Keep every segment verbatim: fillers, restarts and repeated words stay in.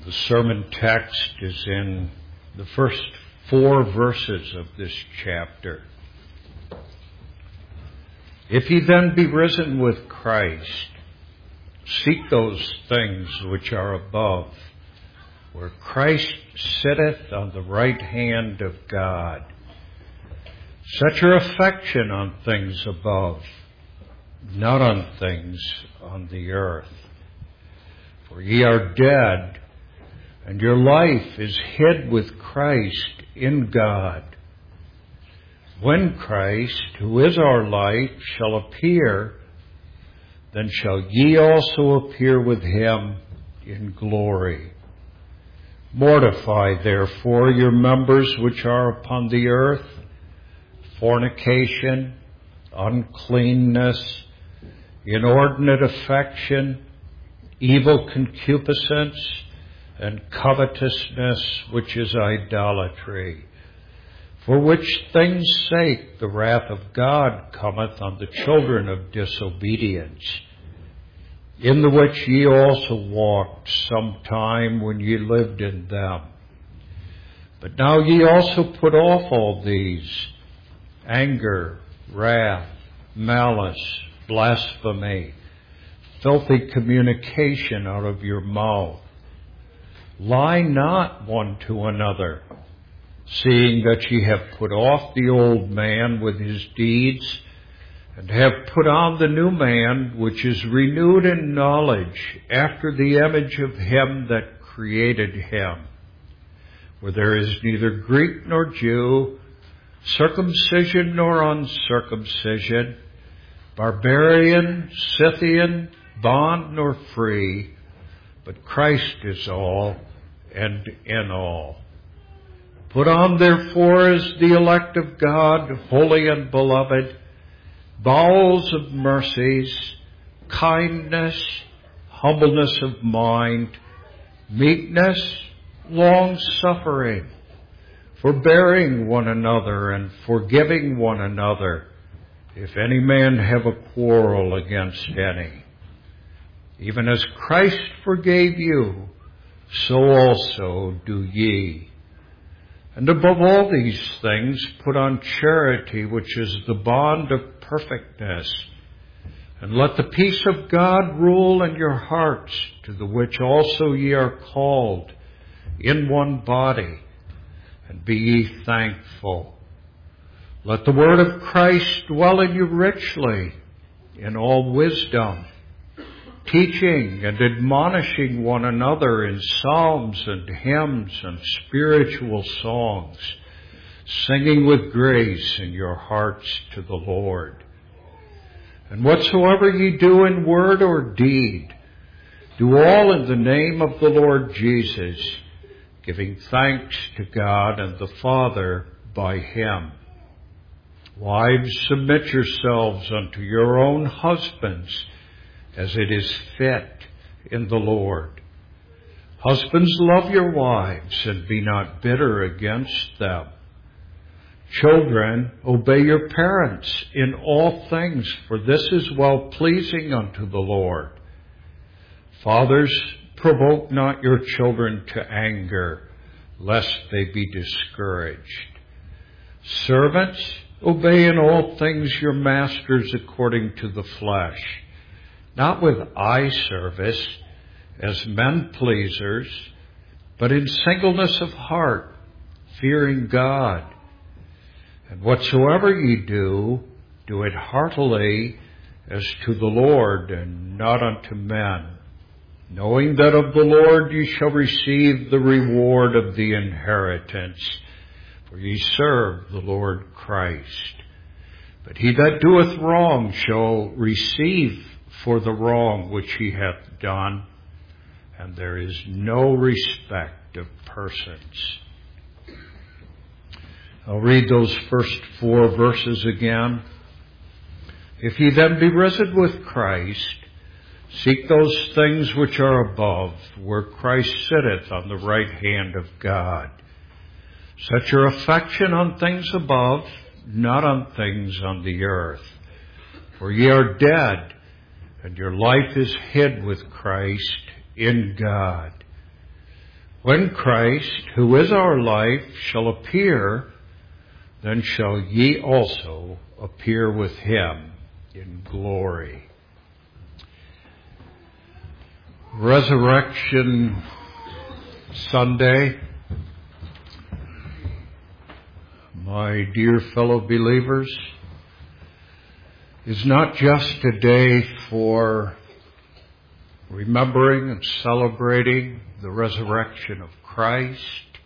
The sermon text is in the first four verses of this chapter. If ye then be risen with Christ, seek those things which are above, where Christ sitteth on the right hand of God. Set your affection on things above, not on things on the earth. For ye are dead, and your life is hid with Christ in God. When Christ, who is our life, shall appear, then shall ye also appear with him in glory. Mortify therefore your members which are upon the earth, fornication, uncleanness, inordinate affection, evil concupiscence, and covetousness, which is idolatry. For which things' sake the wrath of God cometh on the children of disobedience, in the which ye also walked sometime when ye lived in them. But now ye also put off all these: anger, wrath, malice, blasphemy, filthy communication out of your mouth. Lie not one to another, seeing that ye have put off the old man with his deeds, and have put on the new man, which is renewed in knowledge after the image of him that created him, where there is neither Greek nor Jew, circumcision nor uncircumcision, barbarian, Scythian, bond nor free, but Christ is all and in all. Put on therefore as the elect of God, holy and beloved, bowels of mercies, kindness, humbleness of mind, meekness, long-suffering, forbearing one another and forgiving one another, if any man have a quarrel against any. Even as Christ forgave you, so also do ye. And above all these things put on charity, which is the bond of perfectness. And let the peace of God rule in your hearts, to the which also ye are called, in one body, and be ye thankful. Let the word of Christ dwell in you richly, in all wisdom, teaching and admonishing one another in psalms and hymns and spiritual songs, singing with grace in your hearts to the Lord. And whatsoever ye do in word or deed, do all in the name of the Lord Jesus, giving thanks to God and the Father by him. Wives, submit yourselves unto your own husbands, as it is fit in the Lord. Husbands, love your wives, and be not bitter against them. Children, obey your parents in all things, for this is well-pleasing unto the Lord. Fathers, provoke not your children to anger, lest they be discouraged. Servants, obey in all things your masters according to the flesh, not with eye service as men pleasers, but in singleness of heart, fearing God. And whatsoever ye do, do it heartily as to the Lord, and not unto men, knowing that of the Lord ye shall receive the reward of the inheritance, for ye serve the Lord Christ. But he that doeth wrong shall receive for the wrong which he hath done, and there is no respect of persons. I'll read those first four verses again. If ye then be risen with Christ, seek those things which are above, where Christ sitteth on the right hand of God. Set your affection on things above, not on things on the earth. For ye are dead, and your life is hid with Christ in God. when Christ, who is our life, shall appear, then shall ye also appear with him in glory. Resurrection Sunday, my dear fellow believers, is not just a day for remembering and celebrating the resurrection of Christ,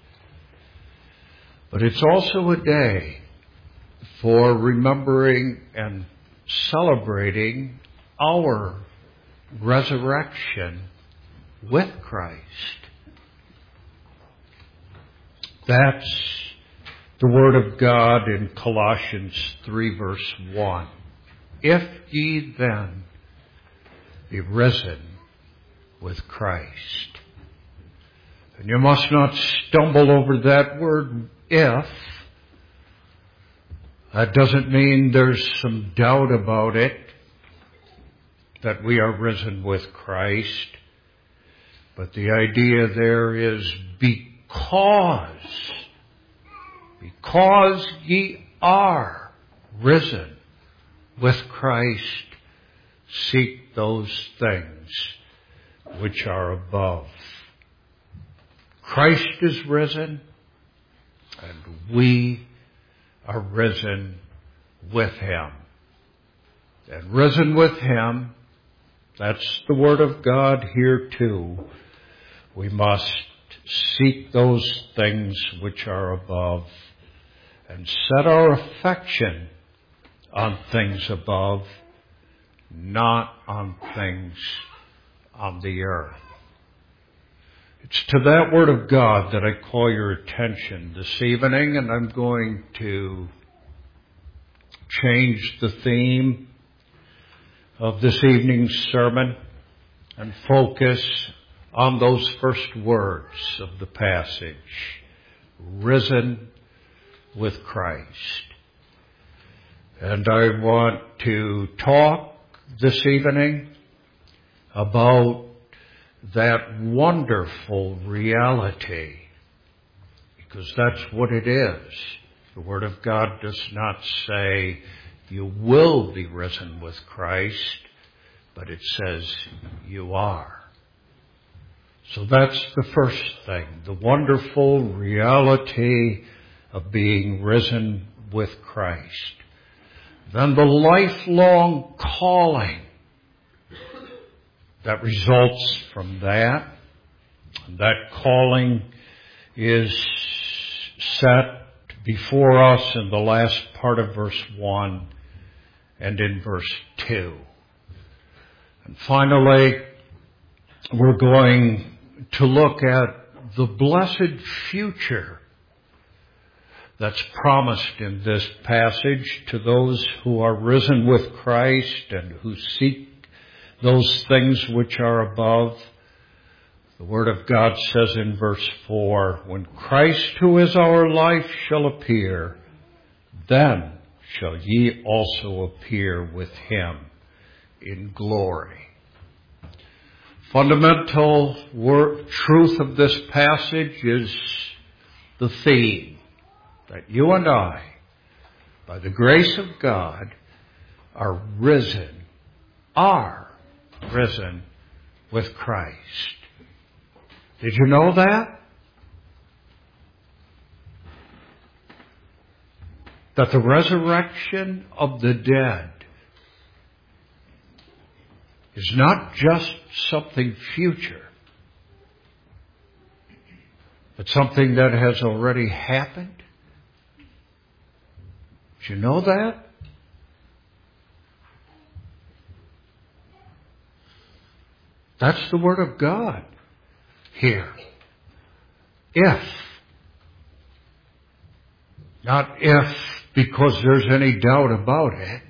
but it's also a day for remembering and celebrating our resurrection with Christ. That's the Word of God in Colossians three, verse one. If ye then be risen with Christ. And you must not stumble over that word if. That doesn't mean there's some doubt about it, that we are risen with Christ. But the idea there is because, because ye are risen with Christ, seek those things which are above. Christ is risen, and we are risen with him. And risen with him, that's the Word of God here too. We must seek those things which are above and set our affection on things above, not on things on the earth. It's to that Word of God that I call your attention this evening, and I'm going to change the theme of this evening's sermon and focus on those first words of the passage, risen with Christ. And I want to talk this evening about that wonderful reality, because that's what it is. The Word of God does not say you will be risen with Christ, but it says you are. So that's the first thing, the wonderful reality of being risen with Christ. Then the lifelong calling that results from that. And that calling is set before us in the last part of verse one and in verse two. And finally, we're going to look at the blessed future that's promised in this passage to those who are risen with Christ and who seek those things which are above. The Word of God says in verse four, when Christ, who is our life, shall appear, then shall ye also appear with him in glory. Fundamental word, truth of this passage is the theme that you and I, by the grace of God, are risen, are risen with Christ. Did you know that? That the resurrection of the dead is not just something future, but something that has already happened? Did you know that? That's the Word of God here. If. Not if because there's any doubt about it,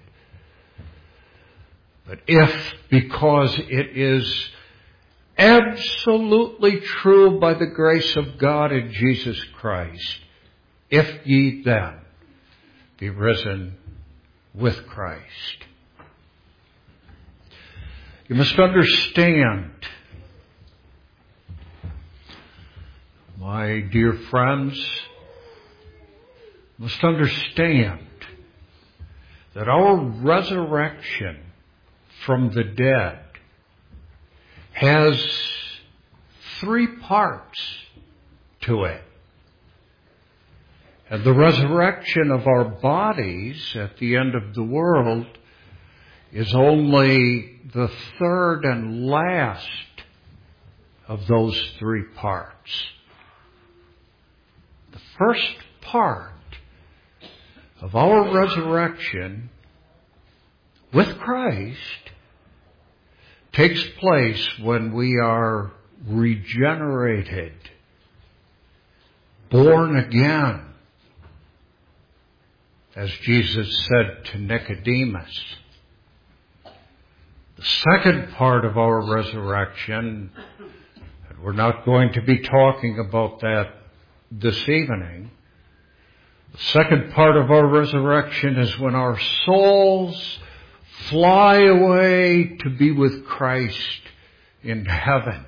but if because it is absolutely true by the grace of God in Jesus Christ. If ye then be risen with Christ. You must understand my dear friends, must understand that our resurrection from the dead has three parts to it. And the resurrection of our bodies at the end of the world is only the third and last of those three parts. The first part of our resurrection with Christ takes place when we are regenerated, born again, as Jesus said to Nicodemus. The second part of our resurrection, and we're not going to be talking about that this evening, the second part of our resurrection is when our souls fly away to be with Christ in heaven.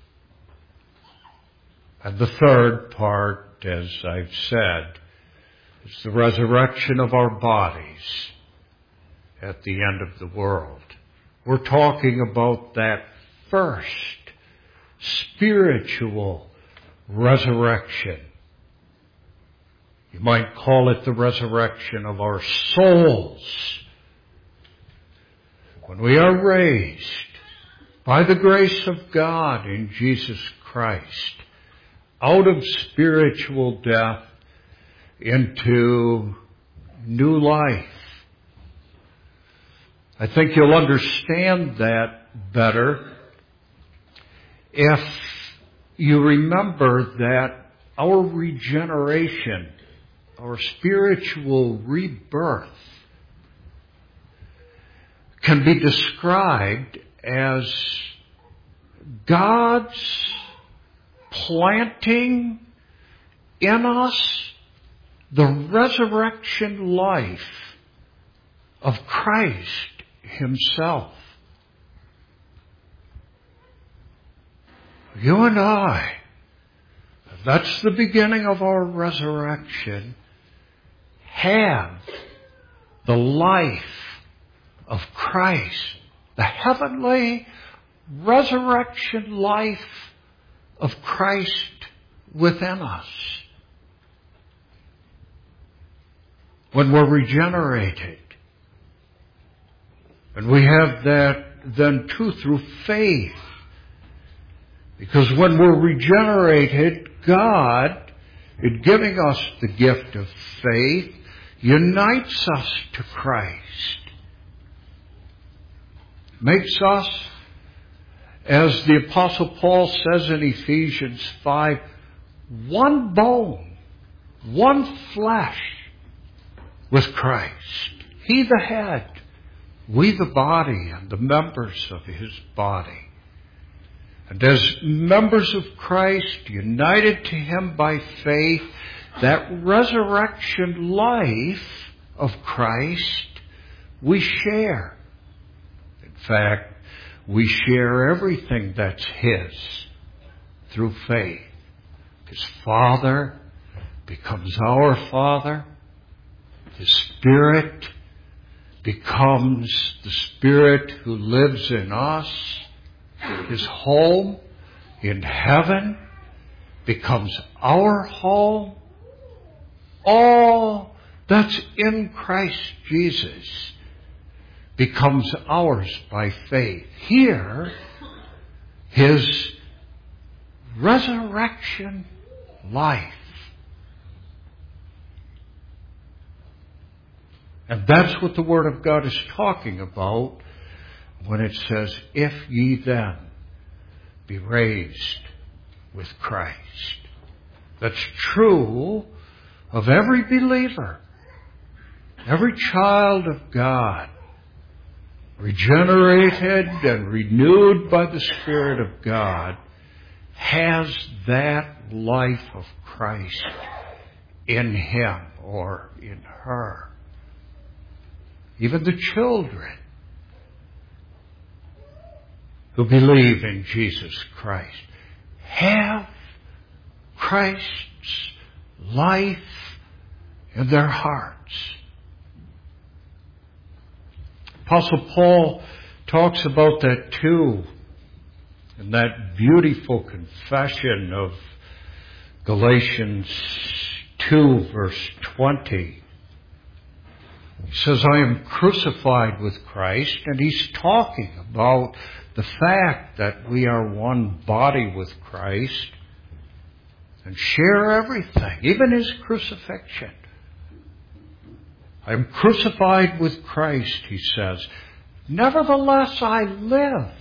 And the third part, as I've said, is the resurrection of our bodies at the end of the world. We're talking about that first spiritual resurrection. You might call it the resurrection of our souls. When we are raised by the grace of God in Jesus Christ out of spiritual death into new life. I think you'll understand that better if you remember that our regeneration, our spiritual rebirth, can be described as God's planting in us the resurrection life of Christ Himself. You and I, that's the beginning of our resurrection, have the life of Christ, the heavenly resurrection life of Christ within us. When we're regenerated, and we have that then too through faith, because when we're regenerated, God, in giving us the gift of faith, unites us to Christ. Makes us, as the Apostle Paul says in Ephesians five, one bone, one flesh with Christ. He the head, we the body and the members of His body. And as members of Christ, united to Him by faith, that resurrection life of Christ we share. In fact, we share everything that's His through faith. His Father becomes our Father. His Spirit becomes the Spirit who lives in us. His home in heaven becomes our home. All that's in Christ Jesus becomes ours by faith. Here, His resurrection life. And that's what the Word of God is talking about when it says, if ye then be raised with Christ. That's true of every believer, every child of God, regenerated and renewed by the Spirit of God, has that life of Christ in him or in her. Even the children who believe in Jesus Christ have Christ's life in their hearts. Apostle Paul talks about that too in that beautiful confession of Galatians two, verse twenty. He says, I am crucified with Christ, and he's talking about the fact that we are one body with Christ and share everything, even his crucifixion. I am crucified with Christ, he says. Nevertheless I live.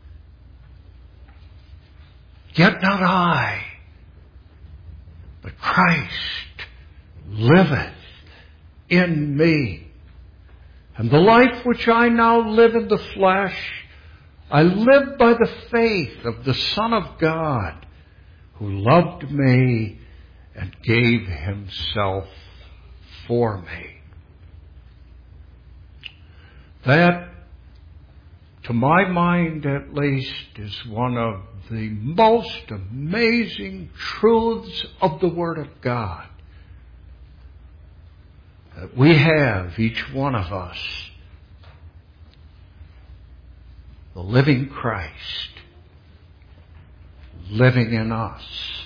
Yet not I, but Christ liveth in me. And the life which I now live in the flesh, I live by the faith of the Son of God, who loved me and gave himself for me. That, to my mind at least, is one of the most amazing truths of the Word of God. That we have, each one of us, the living Christ living in us.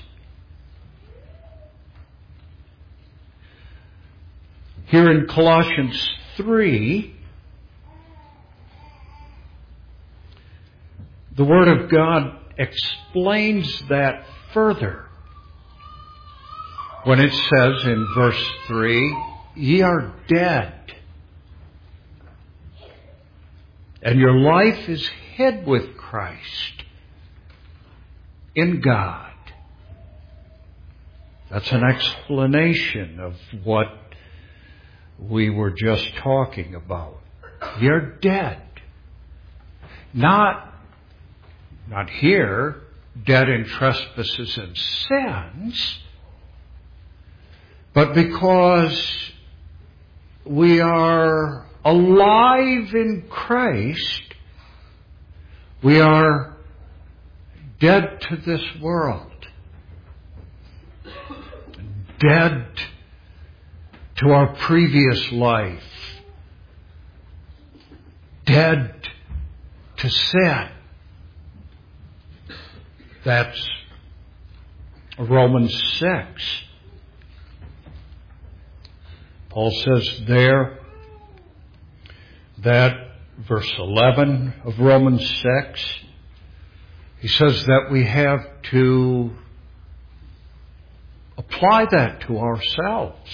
Here in Colossians three, the Word of God explains that further when it says in verse three, ye are dead, and your life is hid with Christ in God. That's an explanation of what we were just talking about. You're dead. Not, not here, dead in trespasses and sins, but because we are alive in Christ, we are dead to this world, dead to our previous life, dead to sin. That's Romans six. Paul says there that verse eleven of Romans six, he says that we have to apply that to ourselves.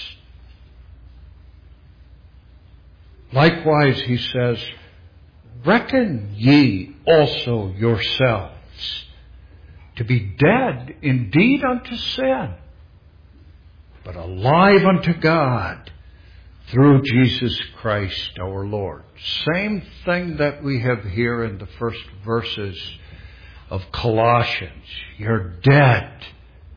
Likewise, he says, reckon ye also yourselves to be dead indeed unto sin, but alive unto God through Jesus Christ our Lord. Same thing that we have here in the first verses of Colossians. You're dead.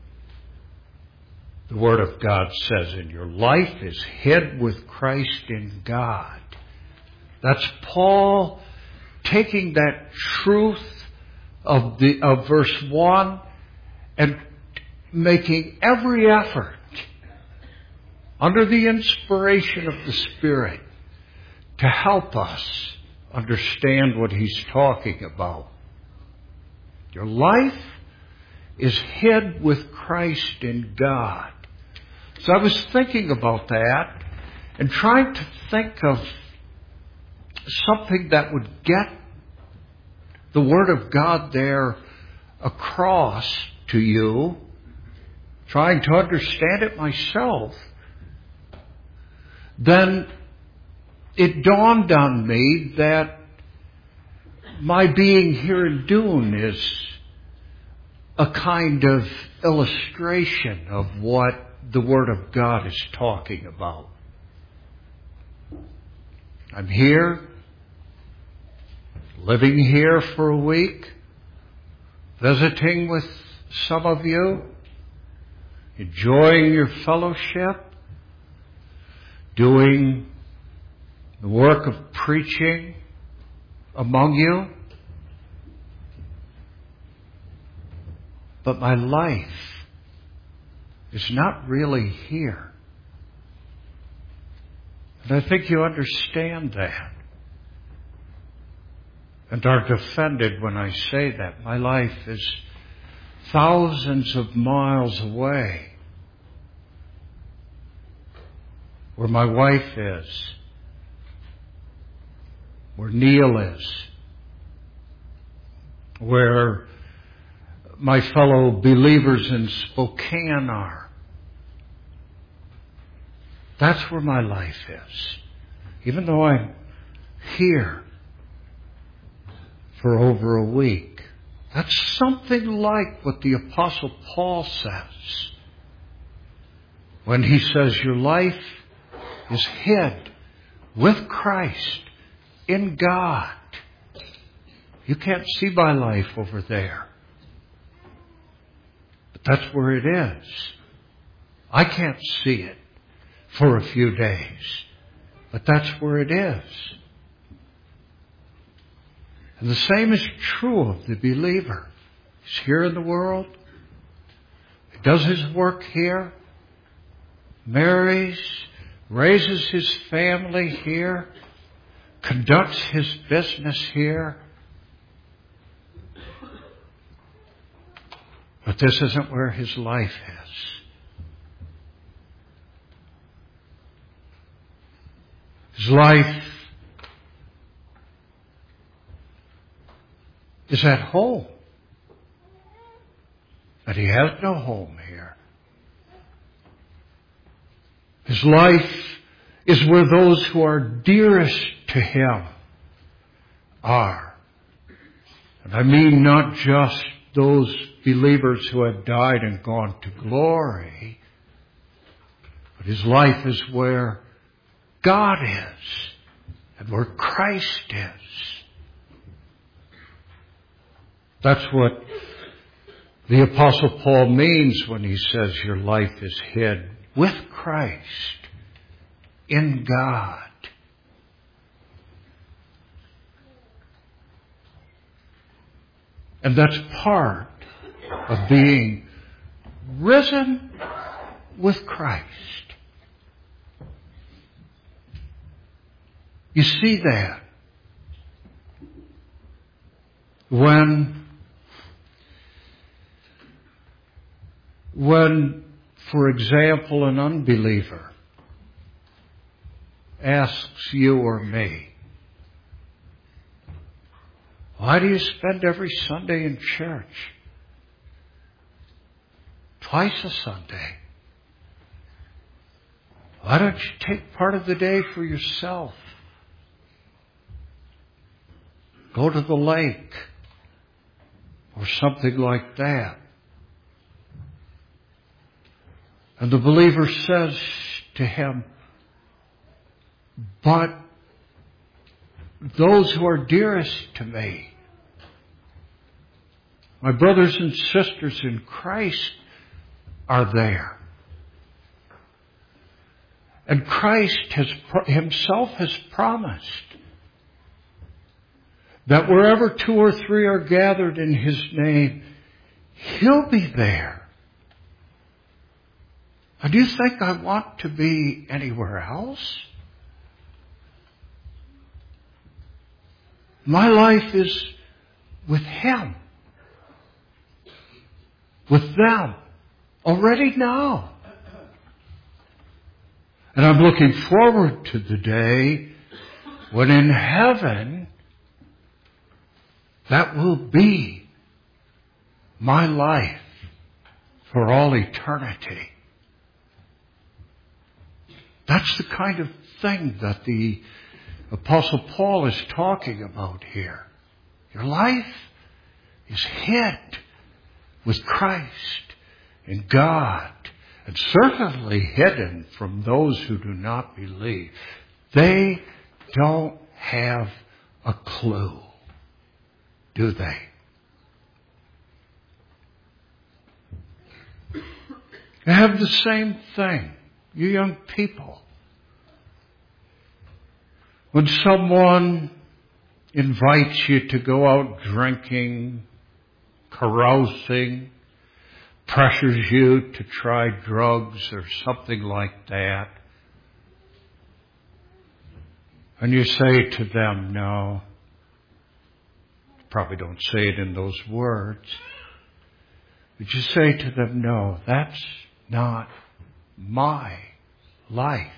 The Word of God says, and your life is hid with Christ in God. That's Paul taking that truth of the of verse one and making every effort under the inspiration of the Spirit to help us understand what he's talking about. Your life is hid with Christ in God. So I was thinking about that and trying to think of something that would get the Word of God there across to you, trying to understand it myself. Then it dawned on me that my being here in Doon is a kind of illustration of what the Word of God is talking about. I'm here, living here for a week, visiting with some of you, enjoying your fellowship, doing the work of preaching among you. But my life is not really here. And I think you understand that and are defended when I say that. My life is thousands of miles away, where my wife is, where Neil is, where my fellow believers in Spokane are. That's where my life is. Even though I'm here for over a week. That's something like what the Apostle Paul says when he says your life is hid with Christ in God. You can't see my life over there. But that's where it is. I can't see it for a few days. But that's where it is. And the same is true of the believer. He's here in the world. He does his work here. Marries, raises his family here. Conducts his business here. But this isn't where his life is. His life is at home. But he has no home here. His life is where those who are dearest to him are. And I mean not just those believers who have died and gone to glory, but his life is where God is and where Christ is. That's what the Apostle Paul means when he says your life is hid with Christ in God. And that's part of being risen with Christ. You see that when When, for example, an unbeliever asks you or me, why do you spend every Sunday in church? Twice a Sunday. Why don't you take part of the day for yourself? Go to the lake or something like that. And the believer says to him, but those who are dearest to me, my brothers and sisters in Christ, are there. And Christ has himself has promised that wherever two or three are gathered in his name, he'll be there. And do you think I want to be anywhere else? My life is with him, with them, already now. And I'm looking forward to the day when in heaven that will be my life for all eternity. That's the kind of thing that the Apostle Paul is talking about here. Your life is hid with Christ in God, and certainly hidden from those who do not believe. They don't have a clue, do they? They have the same thing. You young people, when someone invites you to go out drinking, carousing, pressures you to try drugs or something like that. And you say to them, no. You probably don't say it in those words. But you say to them, no, that's not my life.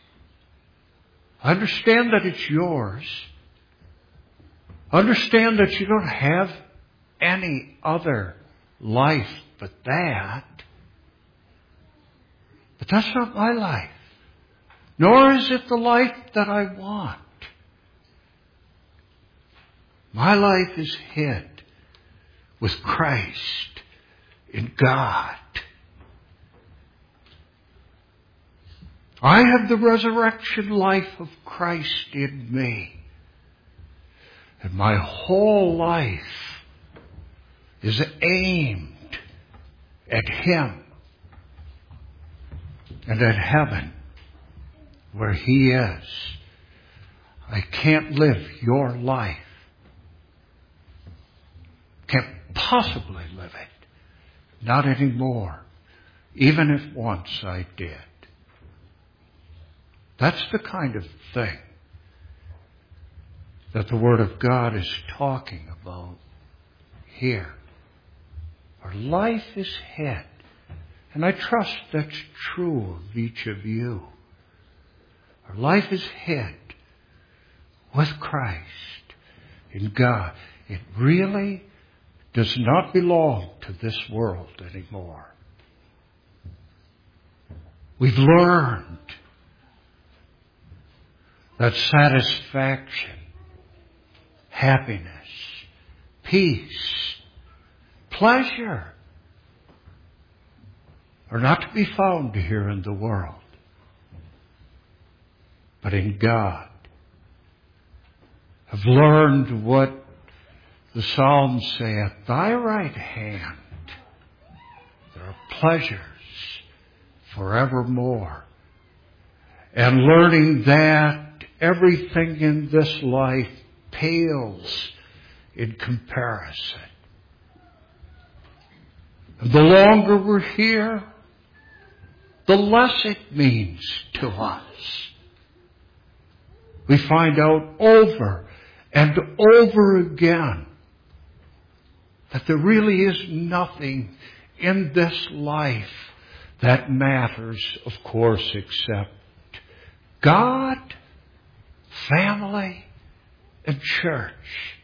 I understand that it's yours. Understand that you don't have any other life but that. But that's not my life. Nor is it the life that I want. My life is hid with Christ in God. I have the resurrection life of Christ in me. And my whole life is aimed at Him and at heaven, where He is. I can't live your life. Can't possibly live it. Not anymore. Even if once I did. That's the kind of thing that the Word of God is talking about here. Our life is hid. And I trust that's true of each of you. Our life is hid with Christ in God. It really does not belong to this world anymore. We've learned that satisfaction, happiness, peace, pleasure are not to be found here in the world, but in God. I've learned what the Psalms say, at thy right hand there are pleasures forevermore. And learning that everything in this life pales in comparison. And the longer we're here, the less it means to us. We find out over and over again that there really is nothing in this life that matters, of course, except God, family, and church.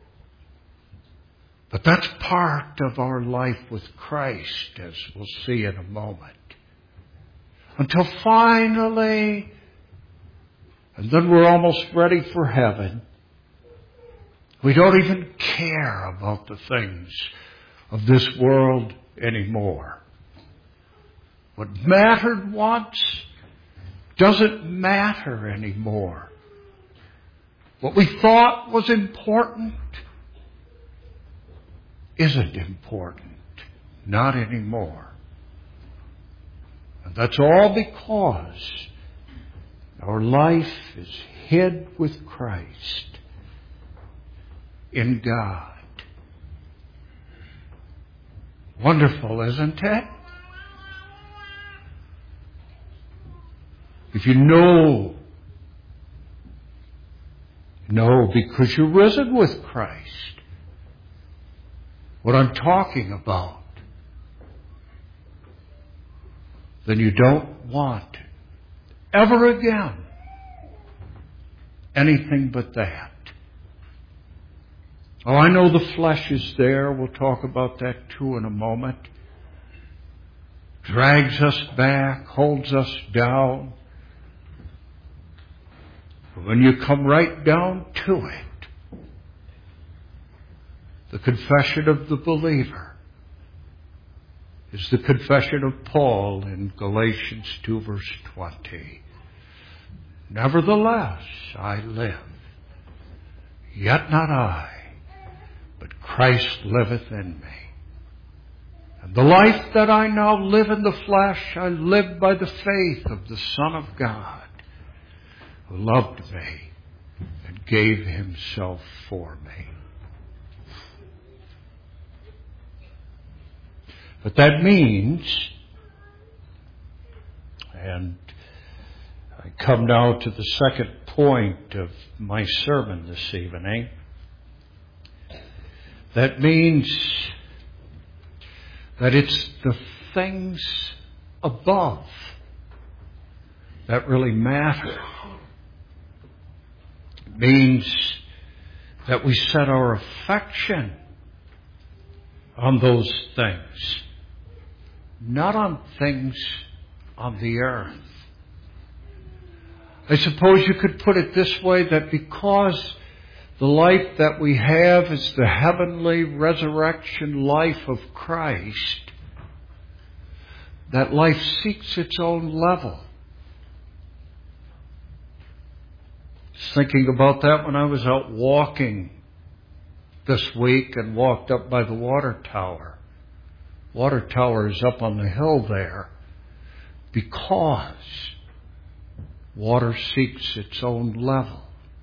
But that's part of our life with Christ, as we'll see in a moment. Until finally, and then we're almost ready for heaven, we don't even care about the things of this world anymore. What mattered once doesn't matter anymore. What we thought was important isn't important. Not anymore. And that's all because our life is hid with Christ in God. Wonderful, isn't it? If you know, know because you're risen with Christ, what I'm talking about, then you don't want ever again anything but that. Oh, I know the flesh is there. We'll talk about that too in a moment. Drags us back, holds us down. But when you come right down to it, the confession of the believer is the confession of Paul in Galatians two verse twenty. Nevertheless, I live, yet not I, but Christ liveth in me. And the life that I now live in the flesh, I live by the faith of the Son of God, who loved me and gave himself for me. But that means, and I come now to the second point of my sermon this evening, that means that it's the things above that really matter. It means that we set our affection on those things, not on things on the earth. I suppose you could put it this way, that because the life that we have is the heavenly resurrection life of Christ, that life seeks its own level. Just thinking about that when I was out walking this week and walked up by the water tower. Water tower is up on the hill there because water seeks its own level.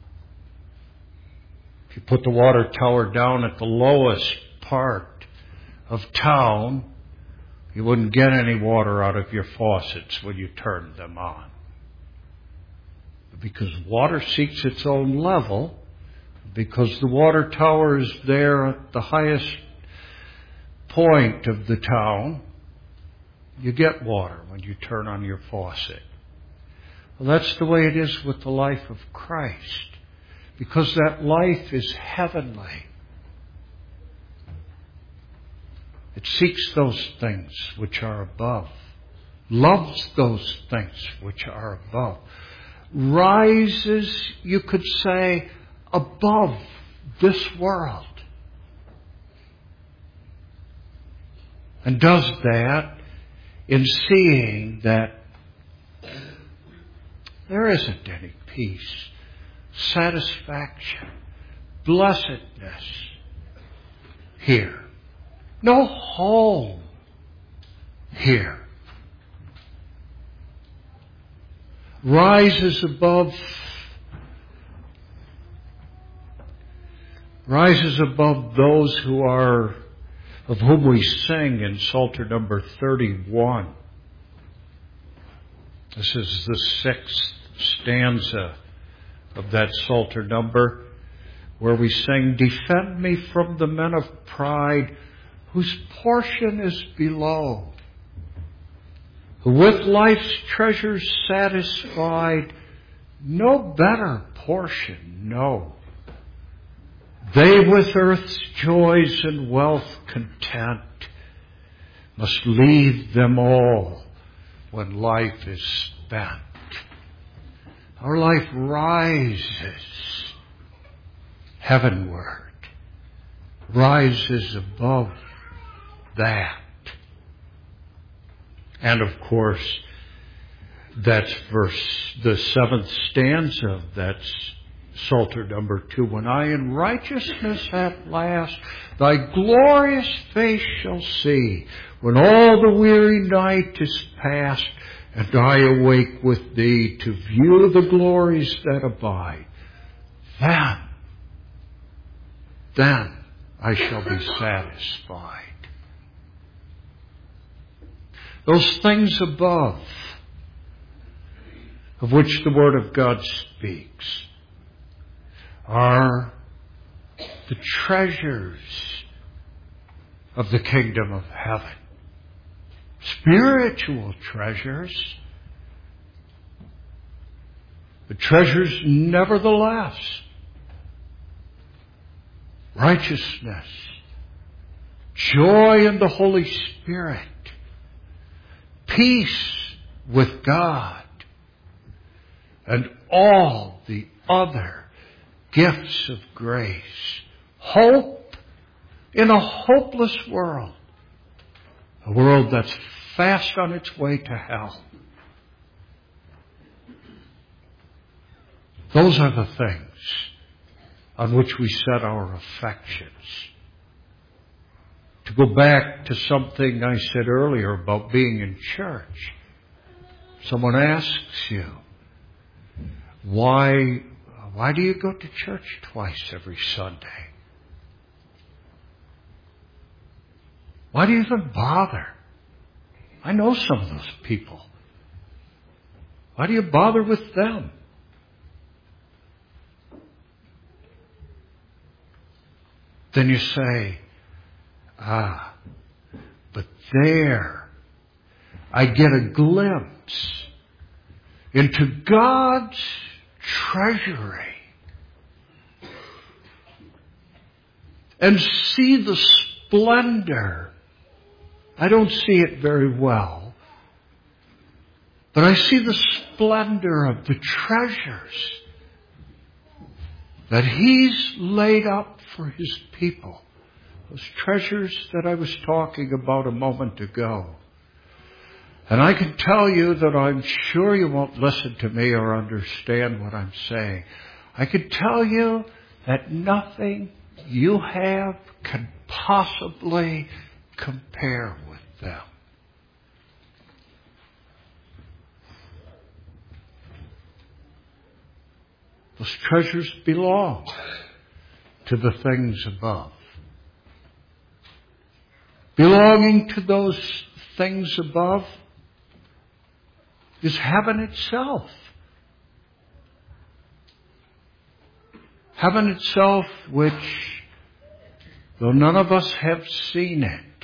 If you put the water tower down at the lowest part of town, you wouldn't get any water out of your faucets when you turned them on. Because water seeks its own level, because the water tower is there at the highest point of the town, you get water when you turn on your faucet. Well, that's the way it is with the life of Christ, because that life is heavenly. It seeks those things which are above, loves those things which are above, rises, you could say, above this world. And does that in seeing that there isn't any peace, satisfaction, blessedness here. No home here. Rises above, rises above those who are, of whom we sing in Psalter number thirty-one. This is the sixth stanza of that Psalter number, where we sing, "Defend me from the men of pride, whose portion is below, who with life's treasures satisfied, no better portion know. They with earth's joys and wealth content must leave them all when life is spent." Our life rises heavenward, rises above that. And of course, that's verse, the seventh stanza of that Psalter number two. "When I in righteousness at last thy glorious face shall see, when all the weary night is past, and I awake with thee to view the glories that abide, then, then I shall be satisfied." Those things above, of which the Word of God speaks, are the treasures of the kingdom of heaven. Spiritual treasures, but treasures nevertheless. Righteousness, joy in the Holy Spirit, peace with God, and all the other gifts of grace. Hope in a hopeless world. A world that's fast on its way to hell. Those are the things on which we set our affections. To go back to something I said earlier about being in church. Someone asks you, why, why do you go to church twice every Sunday? Why do you even bother? I know some of those people. Why do you bother with them? Then you say, ah, but there I get a glimpse into God's treasury and see the splendor. I don't see it very well, but I see the splendor of the treasures that He's laid up for His people. Those treasures that I was talking about a moment ago. And I can tell you that I'm sure you won't listen to me or understand what I'm saying. I can tell you that nothing you have can possibly compare with them. Those treasures belong to the things above. Belonging to those things above is heaven itself. Heaven itself, which, though none of us have seen it,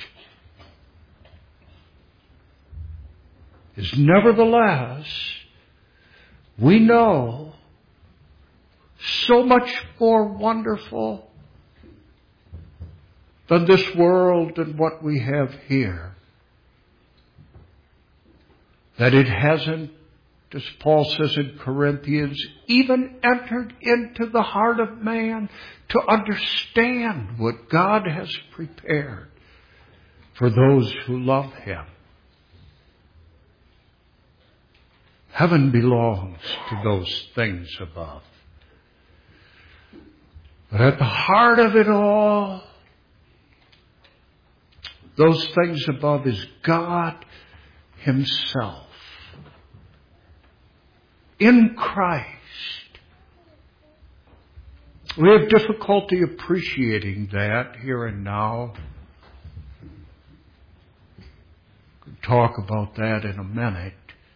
is nevertheless, we know, so much more wonderful than this world and what we have here, that it hasn't, as Paul says in Corinthians, even entered into the heart of man to understand what God has prepared for those who love Him. Heaven belongs to those things above. But at the heart of it all, those things above is God Himself. In Christ. We have difficulty appreciating that here and now. We'll talk about that in a minute.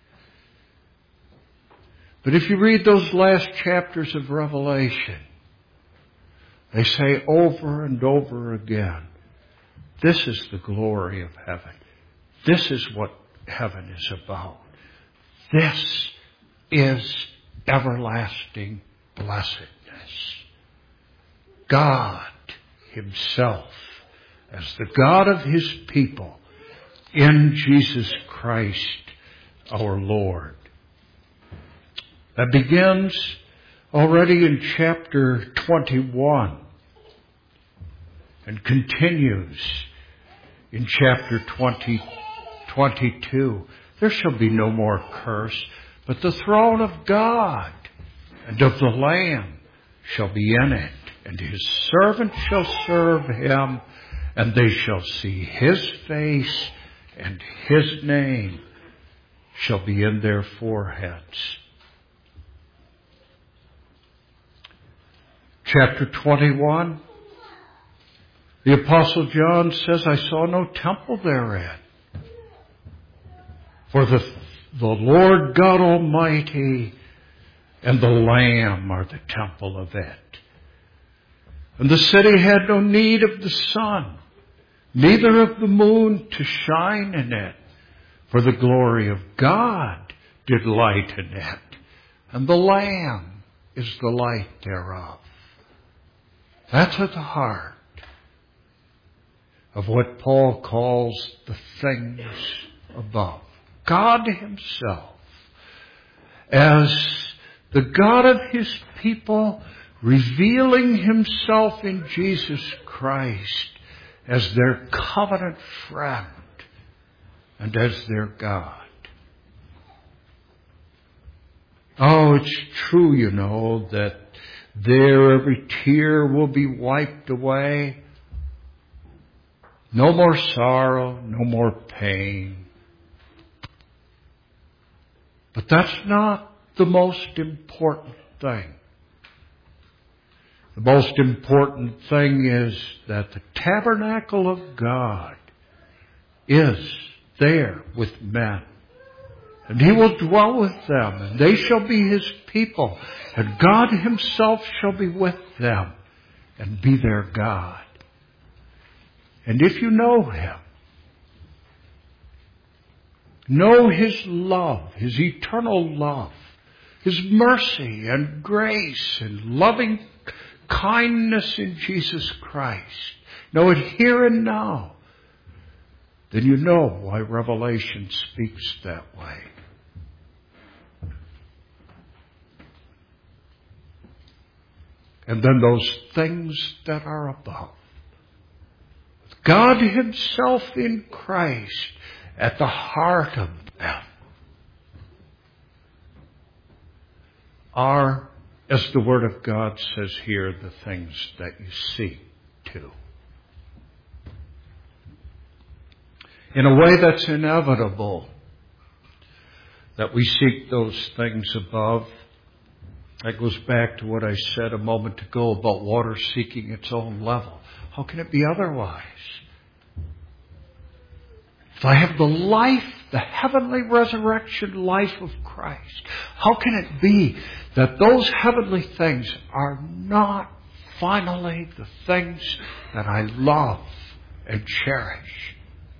But if you read those last chapters of Revelation, they say over and over again, this is the glory of heaven. This is what heaven is about. This is everlasting blessedness. God Himself, as the God of His people, in Jesus Christ our Lord. That begins already in chapter twenty-one and continues in chapter twenty, twenty-two. There shall be no more curse, but the throne of God and of the Lamb shall be in it, and His servants shall serve Him, and they shall see His face, and His name shall be in their foreheads. Chapter twenty-one, the Apostle John says, I saw no temple therein, for the, the Lord God Almighty and the Lamb are the temple of it. And the city had no need of the sun, neither of the moon to shine in it, for the glory of God did lighten it, and the Lamb is the light thereof. That's at the heart of what Paul calls the things above. God Himself, as the God of His people, revealing Himself in Jesus Christ as their covenant friend and as their God. Oh, it's true, you know, that there every tear will be wiped away. No more sorrow, no more pain. But that's not the most important thing. The most important thing is that the tabernacle of God is there with men. And He will dwell with them, and they shall be His people. And God Himself shall be with them and be their God. And if you know Him, know His love, His eternal love, His mercy and grace and loving kindness in Jesus Christ, know it here and now, then you know why Revelation speaks that way. And then those things that are above. God Himself in Christ at the heart of them are, as the Word of God says here, the things that you seek to. In a way that's inevitable, that we seek those things above. That goes back to what I said a moment ago about water seeking its own level. How can it be otherwise? If I have the life, the heavenly resurrection life of Christ, how can it be that those heavenly things are not finally the things that I love and cherish?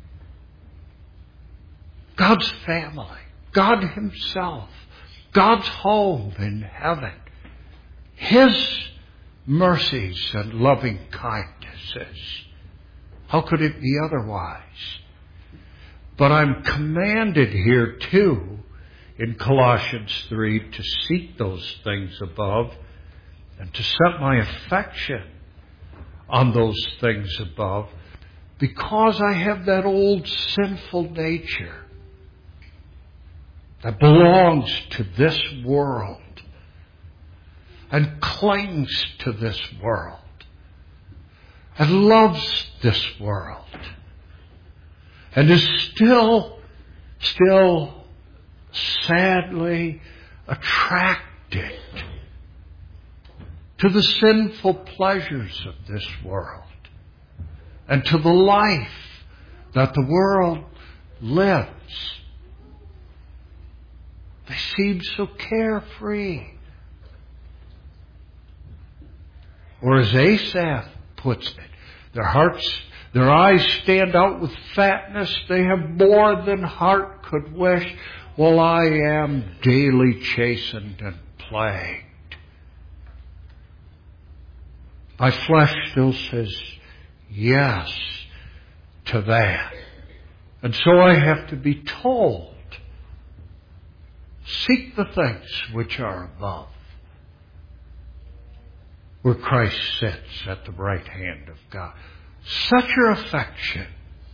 God's family, God Himself, God's home in heaven, His mercies and loving kindnesses. How could it be otherwise? But I'm commanded here too, in Colossians three, to seek those things above and to set my affection on those things above, because I have that old sinful nature that belongs to this world and clings to this world and loves this world and is still, still sadly attracted to the sinful pleasures of this world and to the life that the world lives. They seem so carefree. Or as Asaph puts it, their hearts, their eyes stand out with fatness. They have more than heart could wish, while I am daily chastened and plagued. My flesh still says yes to that. And so I have to be told, seek the things which are above, where Christ sits at the right hand of God. Set your affection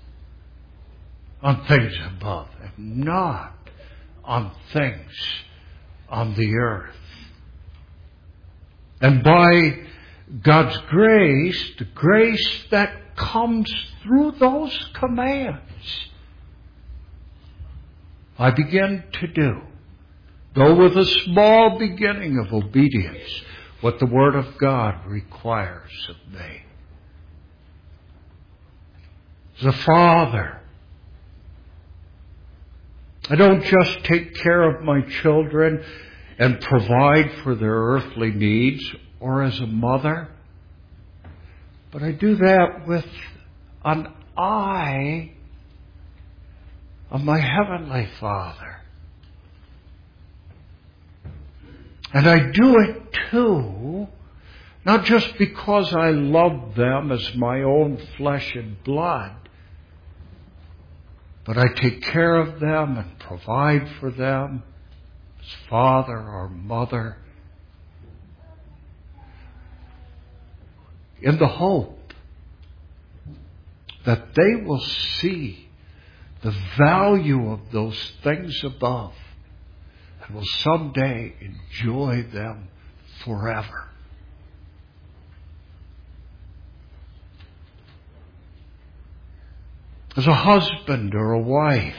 on things above and not on things on the earth. And by God's grace, the grace that comes through those commands, I begin to do, though with a small beginning of obedience, what the Word of God requires of me. As a father, I don't just take care of my children and provide for their earthly needs, or as a mother, but I do that with an eye of my Heavenly Father. And I do it too, not just because I love them as my own flesh and blood, but I take care of them and provide for them as father or mother, in the hope that they will see the value of those things above and will someday enjoy them forever. As a husband or a wife,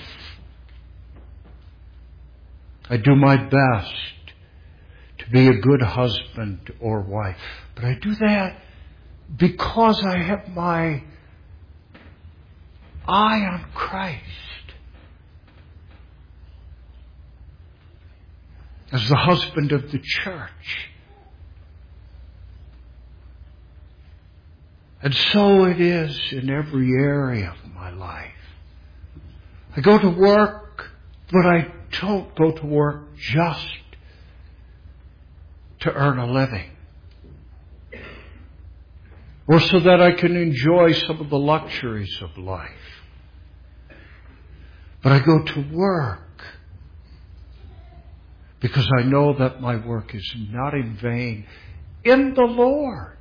I do my best to be a good husband or wife. But I do that because I have my eye on Christ as the husband of the church. And so it is in every area of my life. I go to work, but I don't go to work just to earn a living, or so that I can enjoy some of the luxuries of life. But I go to work because I know that my work is not in vain in the Lord.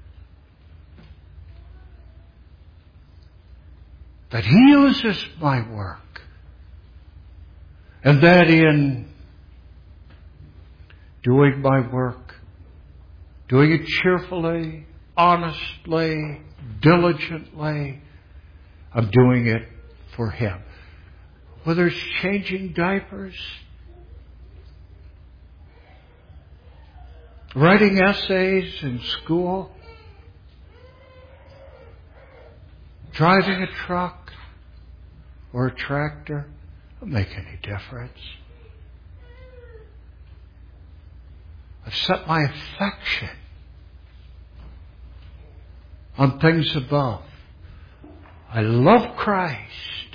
That He uses my work. And that in doing my work, doing it cheerfully, honestly, diligently, I'm doing it for Him. Whether it's changing diapers, writing essays in school, driving a truck or a tractor, doesn't make any difference. I've set my affection on things above. I love Christ.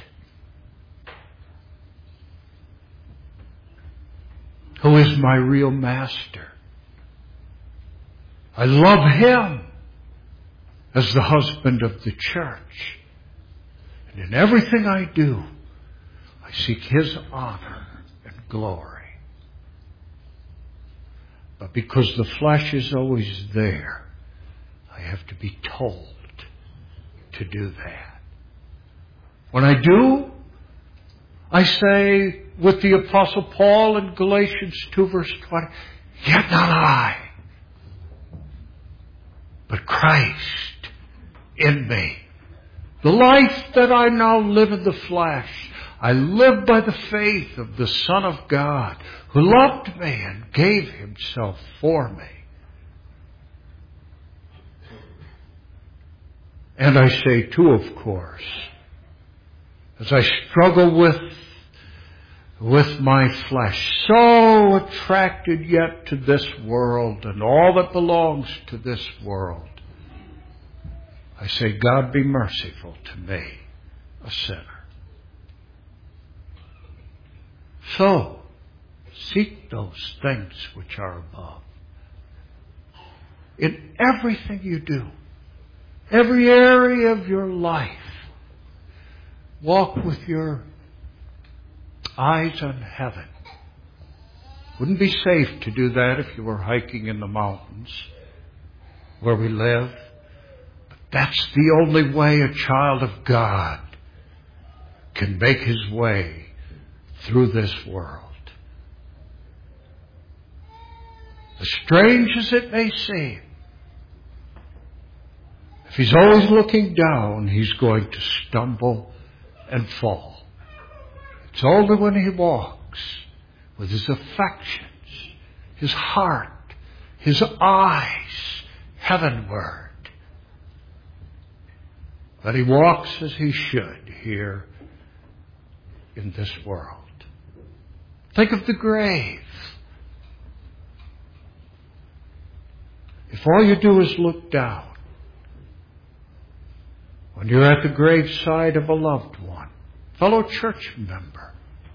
Who is my real master. I love Him as the husband of the church. And in everything I do, I seek His honor and glory. But because the flesh is always there, I have to be told to do that. When I do, I say with the Apostle Paul in Galatians two verse twenty, yet not I, but Christ in me. The life that I now live in the flesh, I live by the faith of the Son of God, who loved me and gave Himself for me. And I say too, of course, as I struggle with, with my flesh, so attracted yet to this world and all that belongs to this world, I say, God be merciful to me, a sinner. So, seek those things which are above. In everything you do, every area of your life, walk with your eyes on heaven. Wouldn't be safe to do that if you were hiking in the mountains where we live. But that's the only way a child of God can make his way through this world. As strange as it may seem, if he's always looking down, he's going to stumble and fall. It's only when he walks with his affections, his heart, his eyes heavenward, that he walks as he should here in this world. Think of the grave. If all you do is look down, when you're at the graveside of a loved one, fellow church member,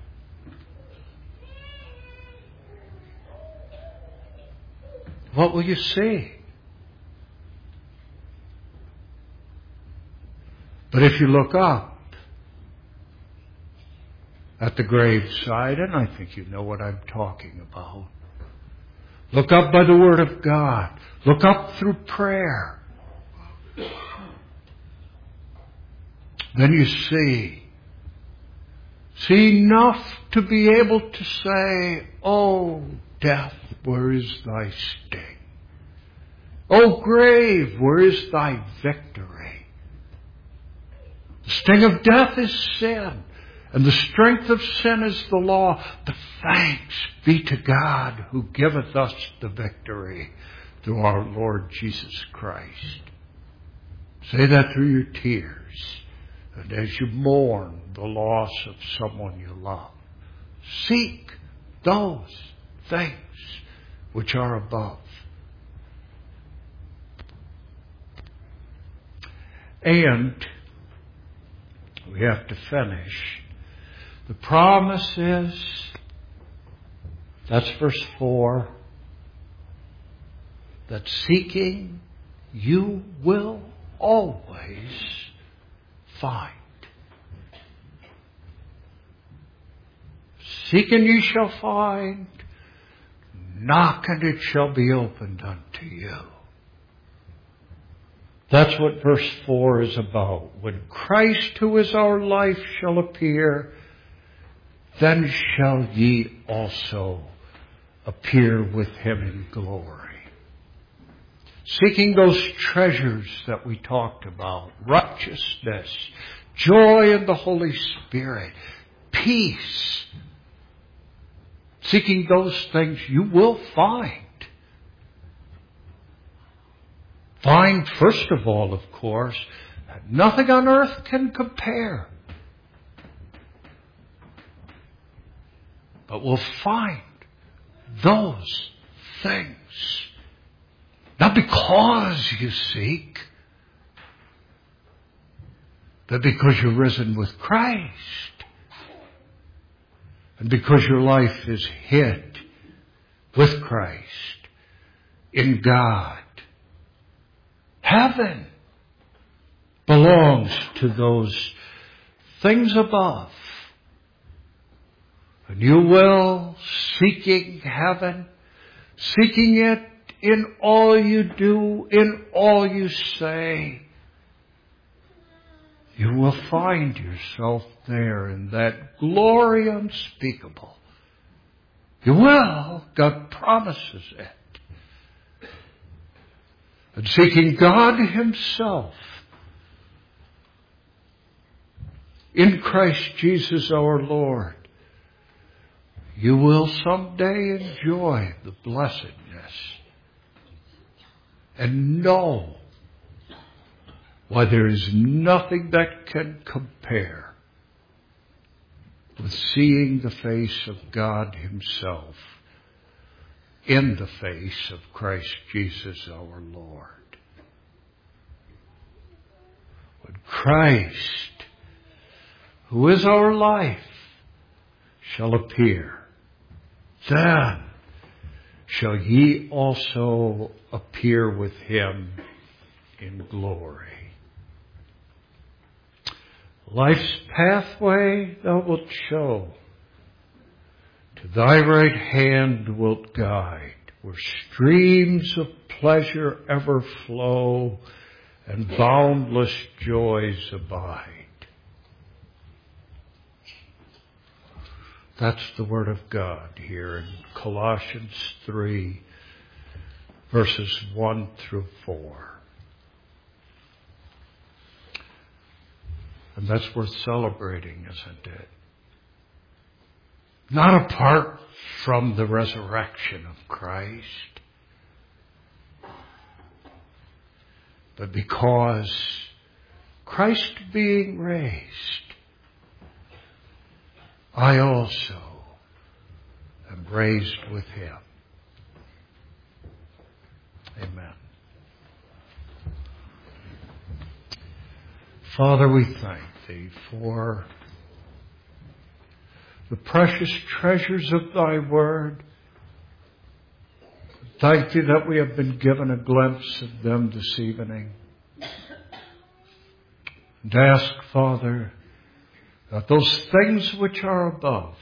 what will you see? But if you look up at the graveside, and I think you know what I'm talking about, look up by the Word of God, look up through prayer, then you see, see enough to be able to say, "Oh, death, where is thy sting? Oh, grave, where is thy victory? The sting of death is sin, and the strength of sin is the law. But thanks be to God who giveth us the victory through our Lord Jesus Christ." Say that through your tears. And as you mourn the loss of someone you love, seek those things which are above. And we have to finish. The promise is, that's verse four, that seeking you will always find. Seek and ye shall find. Knock and it shall be opened unto you. That's what verse four is about. When Christ, who is our life, shall appear, then shall ye also appear with him in glory. Seeking those treasures that we talked about, righteousness, joy in the Holy Spirit, peace. Seeking those things you will find. Find, first of all, of course, that nothing on earth can compare. But we'll find those things. Not because you seek, but because you're risen with Christ. And because your life is hid with Christ in God. Heaven belongs to those things above. And you will, seeking heaven, seeking it in all you do, in all you say, you will find yourself there in that glory unspeakable. You will. God promises it. And seeking God Himself in Christ Jesus our Lord, you will someday enjoy the blessedness and know why there is nothing that can compare with seeing the face of God Himself in the face of Christ Jesus our Lord. When Christ, who is our life, shall appear, then shall ye also appear with Him in glory. Life's pathway thou wilt show, to thy right hand wilt guide, where streams of pleasure ever flow, and boundless joys abide. That's the Word of God here in Colossians three, verses one through four. And that's worth celebrating, isn't it? Not apart from the resurrection of Christ, but because Christ being raised, I also am raised with Him. Amen. Father, we thank Thee for the precious treasures of Thy Word. Thank Thee that we have been given a glimpse of them this evening. And ask, Father, that those things which are above,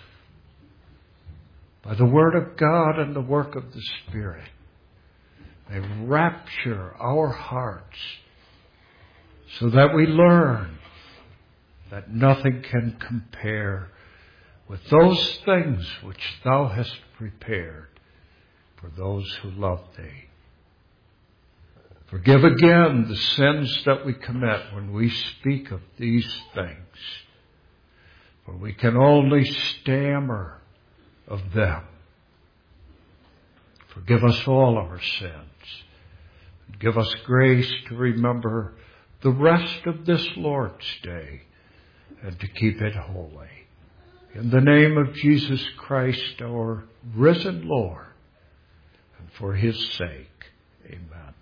by the Word of God and the work of the Spirit, may rapture our hearts, so that we learn that nothing can compare with those things which Thou hast prepared for those who love Thee. Forgive again the sins that we commit when we speak of these things, for we can only stammer of them. Forgive us all our sins, and give us grace to remember the rest of this Lord's Day and to keep it holy. In the name of Jesus Christ, our risen Lord, and for His sake, amen.